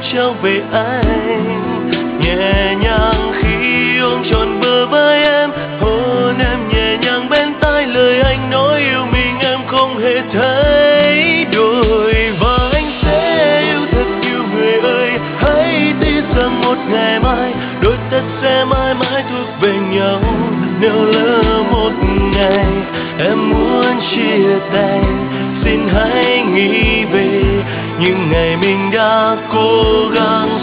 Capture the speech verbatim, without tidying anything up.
trao về anh. Nhẹ nhàng khi ôm trọn bờ vai em, hôn em nhẹ nhàng bên tai, lời anh nói yêu mình em không hề thấy đổi. Và anh sẽ yêu thật yêu người ơi, hãy tin rằng một ngày mai đôi ta sẽ mãi mãi thuộc về nhau. Nếu lỡ một ngày em muốn chia tay, xin hãy nghĩ về những ngày mình đã cố gắng